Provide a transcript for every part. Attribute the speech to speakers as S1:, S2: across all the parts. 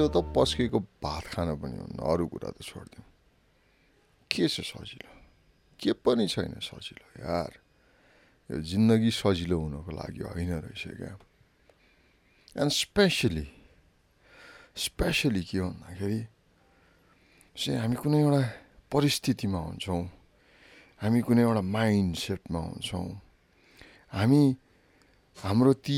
S1: सजिलो त पस्केको भात खान पनि हुन्न, अरू कुरा त छोडिदिउँ। के छ सजिलो? के पनि छैन सजिलो यार। यो जिन्दगी सजिलो हुनको लागि होइन रहेछ क्या। एन्ड स्पेसली के भन्दाखेरि चाहिँ हामी कुनै एउटा परिस्थितिमा हुन्छौँ, हामी कुनै एउटा माइन्ड सेटमा हुन्छौँ, हामी हाम्रो ती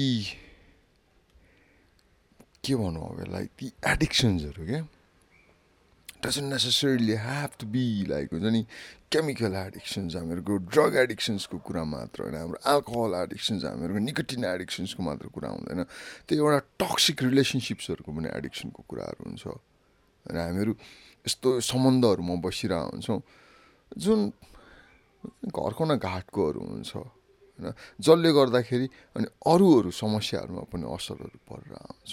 S1: के भनौँ अब यसलाई, ती एडिक्सन्सहरू क्या, doesn't necessarily have to be like हुन्छ नि केमिकल एडिक्सन्स, हामीहरूको ड्रग एडिक्सन्सको कुरा मात्र होइन, हाम्रो अल्कोहल एडिक्सन्स, हामीहरूको निकोटिन एडिक्सन्सको मात्र कुरा हुँदैन, त्यो एउटा टक्सिक रिलेसनसिप्सहरूको पनि एडिक्सनको कुराहरू हुन्छ। होइन हामीहरू यस्तो सम्बन्धहरूमा बसिरहेको हुन्छौँ जुन घरको न घाटकोहरू हुन्छ होइन, जसले गर्दाखेरि अनि अरू समस्याहरूमा पनि असरहरू परिरहेको हुन्छ।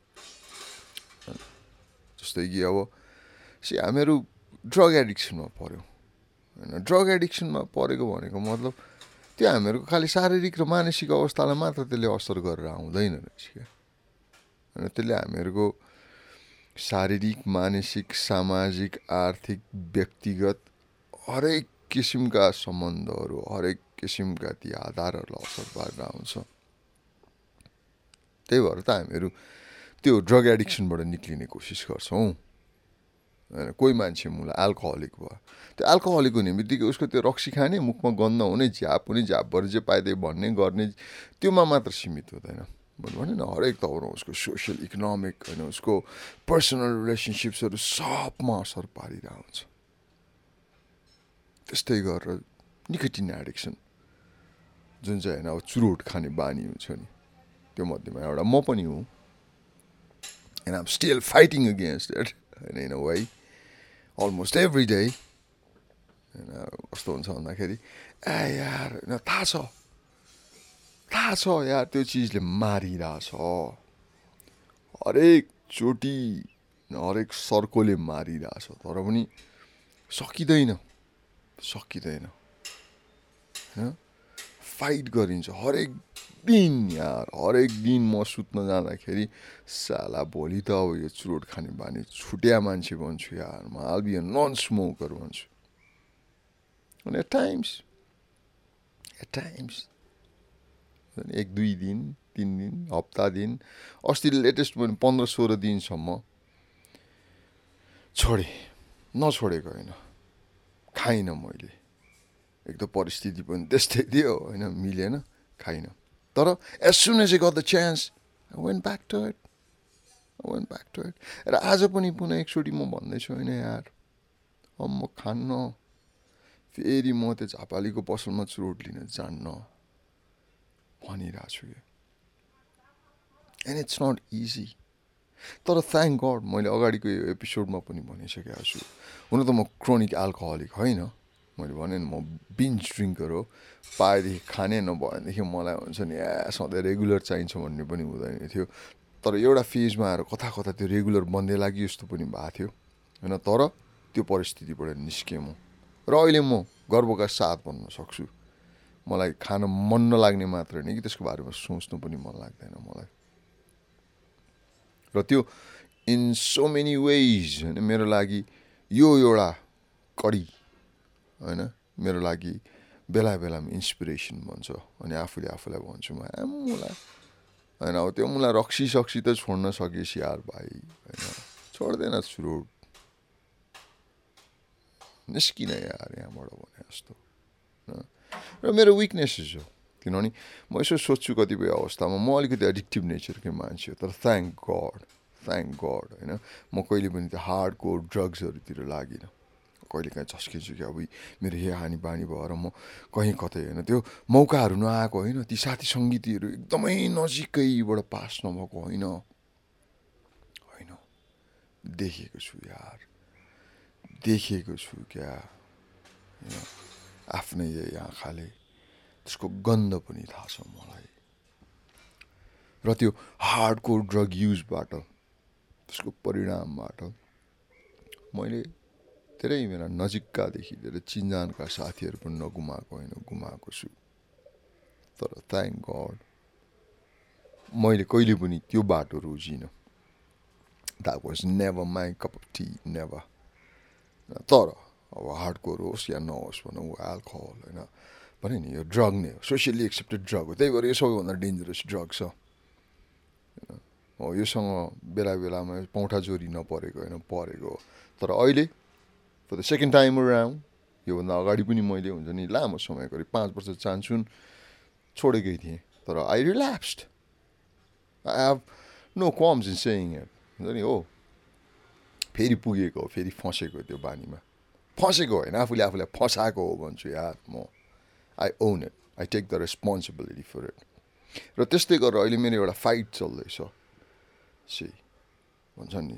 S1: जस्तै कि अब हामीहरू ड्रग एडिक्सनमा पऱ्यौँ होइन, ड्रग एडिक्सनमा परेको भनेको मतलब त्यो हामीहरूको खालि शारीरिक र मानसिक अवस्थालाई मात्र त्यसले असर गरेर आउँदैन रहेछ क्या। होइन त्यसले हामीहरूको शारीरिक, मानसिक, सामाजिक, आर्थिक, व्यक्तिगत हरेक किसिमका सम्बन्धहरू, हरेक किसिमका ती आधारहरूलाई असर पारेर आउँछ। त्यही भएर त हामीहरू त्यो ड्रग एडिक्सनबाट निक्लिने कोसिस गर्छौँ। होइन कोही मान्छे मलाई अल्कोहलिक भयो, त्यो अल्कोहलिक हुने बित्तिकै उसको त्यो रक्सी खाने, मुखमा गन्ध हुने, झ्याप हुने, झ्यापभरि जे पाइदिए भन्ने गर्ने, त्योमा मात्र सीमित हुँदैन। भने न हरेक तवरमा उसको सोसियल, इकोनोमिक होइन, उसको पर्सनल रिलेसनसिप्सहरू सबमा असर पारिरहेको हुन्छ। त्यस्तै गरेर निकोटिन एडिक्सन जुन चाहिँ होइन अब चुरोट खाने बानी हुन्छ नि, त्यो मध्येमा एउटा म पनि हुँ। And I'm still fighting against it होइन, in a way almost every day. होइन कस्तो हुन्छ भन्दाखेरि यार होइन थाहा छ यार त्यो चिजले मारिरहेछ, हरेक चोटि हरेक सर्कोले मारिरहेछ, तर पनि सकिँदैन होइन, फाइट गरिन्छ हरेक दिन यार। हरेक दिन म सुत्न जाँदाखेरि साला भोलि त अब यो चुरोट खाने बानी छुट्या मान्छे भन्छु यार, म I'll be a non smoker भन्छु। अनि एट टाइम्स 1-2 दिन 3 दिन हप्ता दिन, अस्ति लेटेस्ट मैले 15-16 दिनसम्म नछोडेको होइन, खाइनँ मैले। एक त परिस्थिति पनि त्यस्तै थियो होइन, मिलेन, खाइनँ। तर as soon as I got the chance I went back to it. र आज पनि पुनः एकचोटि म भन्दैछु होइन यार, अब म खान्न, फेरि म त्यो झापालीको पसलमा चुरोट लिन जान्न भनिरहेको छु क्या। And it's not easy. तर थ्याङ्क गड मैले अगाडिको यो एपिसोडमा पनि भनिसकेको छु, हुन त म क्रोनिक अल्कोहलिक होइन, मैले भने नि म बिन्ज ड्रिङ्कर हो। पाएदेखि खाने, नभयो भनेदेखि मलाई हुन्छ नि सधैँ रेगुलर चाहिन्छ भन्ने पनि हुँदैन थियो। तर एउटा फेजमा आएर कता त्यो रेगुलर बन्दै लाग्यो जस्तो पनि भएको थियो होइन। तर त्यो परिस्थितिबाट निस्केँ म, र अहिले म गर्वका साथ भन्न सक्छु, मलाई खान मन नलाग्ने मात्र होइन कि त्यसको बारेमा सोच्नु पनि मन लाग्दैन मलाई। र त्यो इन सो मेनी वेज होइन मेरो लागि यो एउटा कडी होइन, मेरो लागि बेलामा इन्सपिरेसन भन्छ। अनि आफूलाई भन्छु मलाई होइन, अब त्यो मलाई रक्सी सक्सी त छोड्न सकेस् यार भाइ होइन, छोड्दैन चुरोट, निस्किन यार यहाँबाट भने जस्तो। र मेरो विकनेसेस हो, किनभने म यसो सोध्छु कतिपय अवस्थामा म अलिकति एडिक्टिभ नेचरकै मान्छे हो। तर थ्याङ्क गड होइन, म कहिले पनि त्यो हार्ड कोर ड्रग्सहरूतिर लागिनँ। कहिले काहीँ झस्किन्छु कि अब मेरो यो हानी बानी भएर म कहीँ कतै होइन, त्यो मौकाहरू नआएको होइन, ती साथी सङ्गीतीहरू एकदमै नजिकैबाट पास नभएको होइन, देखेको छु यार, देखेको छु क्या आफ्नै यही आँखाले, त्यसको गन्ध पनि थाहा छ मलाई। र त्यो हार्डकोर ड्रग युजबाट, त्यसको परिणामबाट मैले धेरै मेरा नजिककादेखि धेरै चिन्जानका साथीहरू पनि नगुमाएको होइन, गुमाएको छु। तर थ्याङ्क गड मैले कहिले पनि त्यो बाटो रोजिनँ। That was never my cup of tea, never. तर अब हार्डकोर होस् या नहोस् भनौँ एल्कोहल होइन भने नि यो ड्रग नै हो, सोसियली एक्सेप्टेड ड्रग हो, त्यही भएर यो सबैभन्दा डेन्जरस ड्रग छ हो। योसँग बेला बेलामा पौठा जोरी नपरेको होइन, परेको हो। तर अहिले for the second time around, योभन्दा अगाडि पनि मैले हुन्छ नि लामो समय गरी 5 वर्ष चान्सुन छोडेकै थिएँ, तर I relapsed. I have no qualms in saying it, हुन्छ नि हो। फेरि पुगेको हो, फेरि फँसेको त्यो बानीमा, फँसेको होइन, आफूले आफूलाई फँसाएको हो भन्छु यार म। I own it, I take the responsibility for it. र त्यस्तै गरेर अहिले मेरो एउटा फाइट चल्दैछ सी, भन्छ नि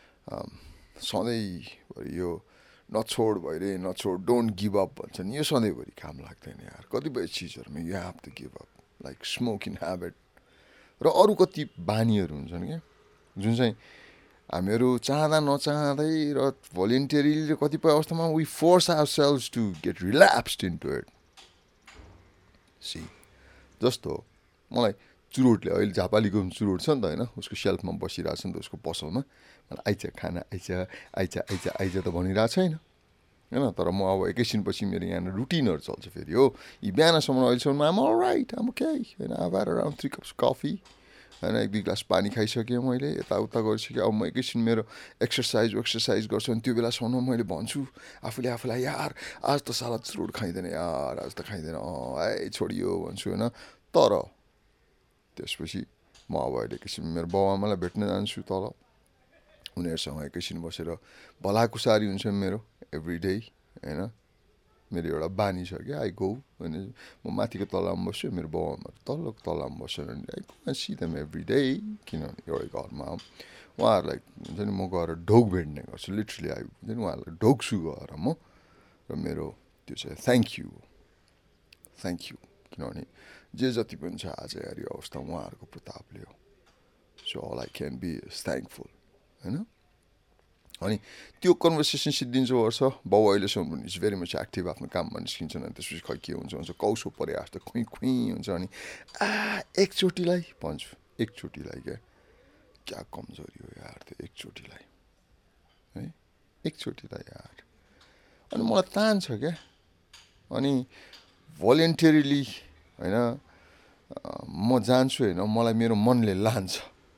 S1: सधैँभरि यो नछोड भइरहे, नछोड, डोन्ट गिभ अप भन्छ नि, यो सधैँभरि काम लाग्दैन यार। कतिपय चिजहरूमा you have to give up, like smoking habit र अरू कति बानीहरू हुन्छन् क्या, जुन चाहिँ हामीहरू चाहँदा नचाहँदै र भोलिन्टियरली कतिपय अवस्थामा we force ourselves to get relapsed into it see. जस्तो मलाई चुरोटले अहिले झापालीको चुरोट छ नि त होइन, उसको सेल्फमा बसिरहेको छ नि त उसको पसलमा, मलाई आइज खाना आइज आइज आइज आइज त भनिरहेको छैन होइन। तर म अब एकैछिनपछि मेरो यहाँ रुटिनहरू चल्छ फेरि हो। यी बिहानसम्म अहिलेसम्म I'm all right, I'm okay होइन, I had around 3 cups coffee होइन, 1-2 ग्लास पानी खाइसकेँ मैले, यताउता गरिसकेँ। अब म एकैछिन मेरो एक्सर्साइज गर्छु अनि त्यो बेलासम्म मैले भन्छु आफूले आफूलाई यार आज त साला चुरोट खाइँदैन यार, आज त खाइँदैन, है छोडियो भन्छु होइन। तर त्यसपछि म अब अहिले एकैछिन मेरो बाउआमालाई भेट्न जान्छु तल, उनीहरूसँग एकैछिन बसेर भलाकुसारी हुन्छ मेरो एभ्री डे होइन। मेरो एउटा बानी छ क्या, आई गो भने म माथिको तलामा बस्छु, मेरो बाउआमाहरू तल्लोको तलामा बस्यो भने I go see them every day, किनभने एउटै घरमा उहाँहरूलाई हुन्छ नि म गएर ढोग भेट्ने गर्छु, लिटरली आई हुन्छ नि उहाँहरूलाई ढोग्छु गएर म। र मेरो त्यो चाहिँ थ्याङ्क यू, किनभने जे जति पनि छ आज यार यो अवस्था उहाँहरूको प्रतापले हो। So all I can be is thankful होइन। अनि त्यो कन्भर्सेसन सिद्धिन्छ वर्ष बाउ अहिलेसम्म पनि इज भेरी मच एक्टिभ, आफ्नो काममा निस्किन्छन् अनि त्यसपछि खै के हुन्छ कौसो परे जस्तो खुइ हुन्छ। अनि एकचोटिलाई भन्छु, एकचोटिलाई क्या कमजोरी हो यार त्यो एकचोटिलाई है, एकचोटिलाई यार। अनि मलाई तान छ क्या, अनि भोलिन्टियरली होइन म जान्छु होइन, मलाई मेरो मनले लान्छ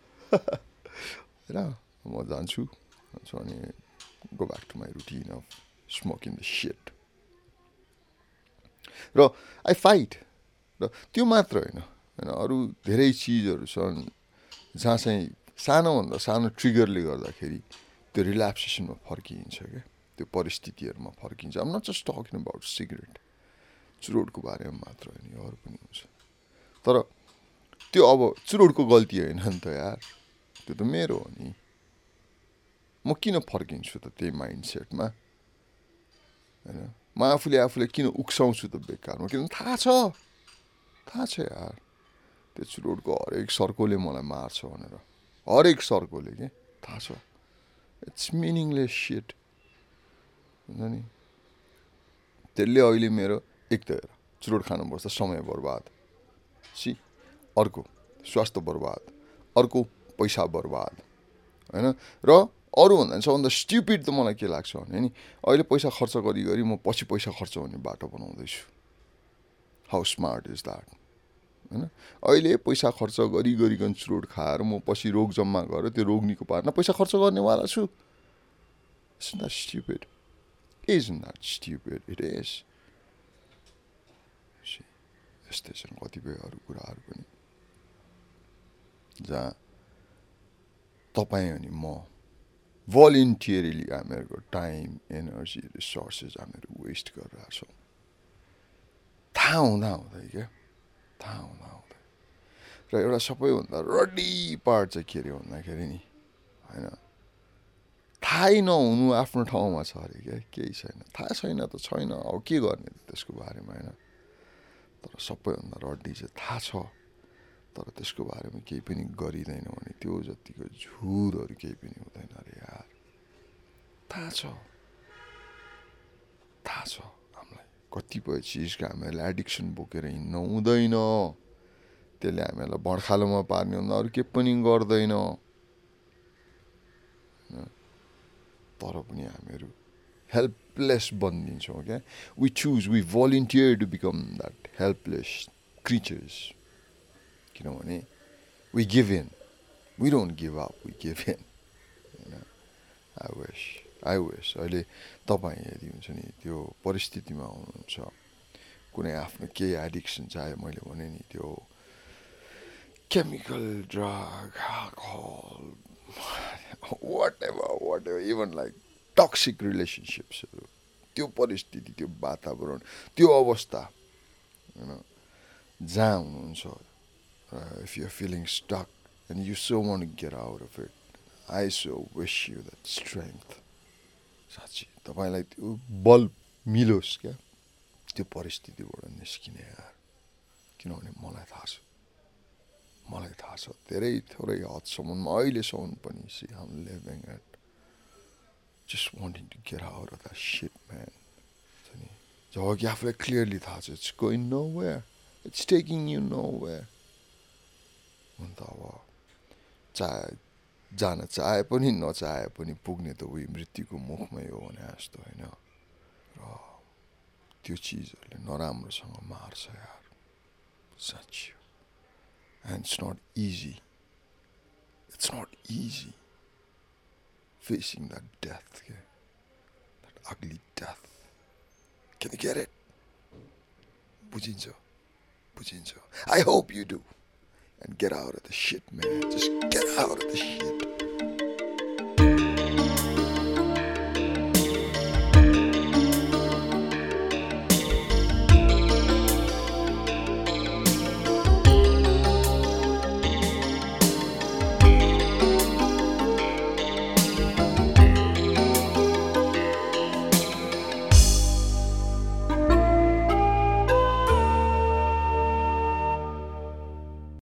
S1: होइन, म जान्छु अनि go back to my routine of smoking the shit र आई फाइट। र त्यो मात्र होइन, अरू धेरै चिजहरू छन् जहाँ चाहिँ सानोभन्दा सानो ट्रिगरले गर्दाखेरि त्यो रिल्याप्सेसनमा फर्किन्छ क्या, त्यो परिस्थितिहरूमा फर्किन्छ। I'm not just talking about cigarette, चुरोटको बारेमा मात्र होइन, अरू पनि हुन्छ। तर त्यो अब चुरोटको गल्ती होइन नि त यार, त्यो त मेरो हो नि। म किन फर्किन्छु त त्यही माइन्डसेटमा होइन, म आफूले किन उक्साउँछु त बेकारमा, किनभने थाहा छ यार त्यो चुरोटको हरेक सर्कोले मलाई मार्छ भनेर, हरेक सर्कोले के थाहा छ। इट्स मिनिङलेस सिट हुन्छ नि। त्यसले अहिले मेरो एक त हेर चुरोट खानु पर्छ, समय बर्बाद सी, अर्को स्वास्थ्य बर्बाद, अर्को पैसा बर्बाद होइन। र अरूभन्दा सबभन्दा स्ट्युपिड त मलाई के लाग्छ भने नि, अहिले पैसा खर्च गरी म पछि पैसा खर्च हुने बाटो बनाउँदैछु। हाउ स्मार्ट इज द्याट होइन। अहिले पैसा खर्च गरिकन चुरोट खाएर म पछि रोग जम्मा गरेर त्यो रोग निको पार्न पैसा खर्च गर्नेवाला छु। Isn't that stupid? Isn't that stupid? It is. यस्तै छन् कतिपय अरू कुराहरू पनि जहाँ तपाईँ अनि म भोलिन्टियरली हामीहरूको टाइम, एनर्जी, रिसोर्सेस हामीहरू वेस्ट गरिरहेको छौँ थाहा हुँदै क्या, थाहा हुँदै। र एउटा सबैभन्दा रड्डी पार्ट चाहिँ के अरे भन्दाखेरि नि होइन, थाहै नहुनु आफ्नो ठाउँमा छ अरे क्या, केही छैन, थाहा छैन त छैन, अब के गर्ने त्यसको बारेमा होइन। तर सबैभन्दा रड्डी चाहिँ थाहा छ तर त्यसको बारेमा केही पनि गरिँदैन भने त्यो जतिको झुरहरू केही पनि हुँदैन अरे यार। थाहा छ हामीलाई कतिपय चिजको हामीहरूलाई एडिक्सन बोकेर हिँड्न हुँदैन, त्यसले हामीहरूलाई भड्खालोमा पार्ने भन्दा अरू के पनि गर्दैन। तर पनि हामीहरू हेल्पलेस बनिदिन्छौँ क्या we volunteer to become that helpless creatures किनभने we give in we don't give up we give in I wish अहिले तपाईँ यदि हुन्छ नि त्यो परिस्थितिमा हुनुहुन्छ कुनै आफ्नो केही एडिक्सन चाहे मैले भने नि त्यो chemical drug alcohol whatever even like toxic रिलेसनसिप्सहरू त्यो परिस्थिति त्यो वातावरण त्यो अवस्था होइन जहाँ हुनुहुन्छ if you are feeling stuck and you so want to get out of it I so wish you that strength साँच्ची तपाईँलाई त्यो बल मिलोस् क्या त्यो परिस्थितिबाट निस्किने यार किनभने मलाई थाहा छ धेरै थोरै हदसम्म अहिलेसम्म पनि see I'm living at just wanting to get out of the shit man जब कि आफूलाई क्लियरली थाहा छ it's going nowhere it's taking you nowhere अन्त अब जान चाहे पनि नचाहे पनि पुग्ने त उही मृत्युको मुखमै हो भने जस्तो होइन र त्यो चिजहरूले नराम्रोसँग मार्छ यार साँच्ची and it's not easy facing that death that ugly death can you get it बुझिन्छ I hope you do and get out of the shit man just get out of the shit